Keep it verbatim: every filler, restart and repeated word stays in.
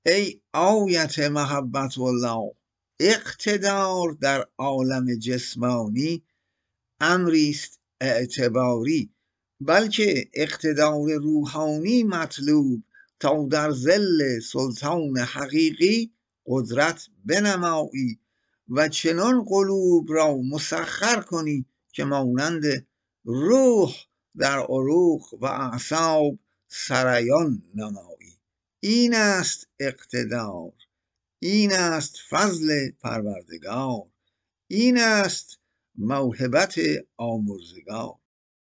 ای آیت محبت الله، اقتدار در عالم جسمانی امریست اعتباری، بلکه اقتدار روحانی مطلوب تا در ظل سلطان حقیقی قدرت بنمایی و چنان قلوب را مسخر کنی که مانند روح در عروق و اعصاب سریان نمایی. این است اقتدار، این است فضل پروردگار، این است موهبت آمرزگار.